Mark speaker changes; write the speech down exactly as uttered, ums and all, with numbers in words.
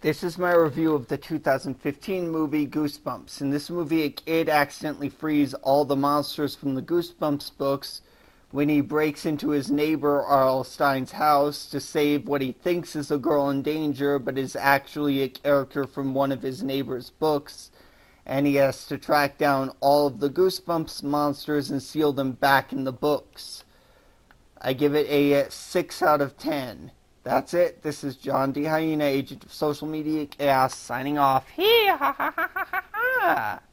Speaker 1: This is my review of the two thousand fifteen movie Goosebumps. In this movie, a kid accidentally frees all the monsters from the Goosebumps books when he breaks into his neighbor R L. Stine's house to save what he thinks is a girl in danger, but is actually a character from one of his neighbor's books, and he has to track down all of the Goosebumps monsters and seal them back in the books. I give it a six out of ten. That's it. This is John D. Hyena, agent of social media chaos, signing off. Hee ha ha ha ha ha.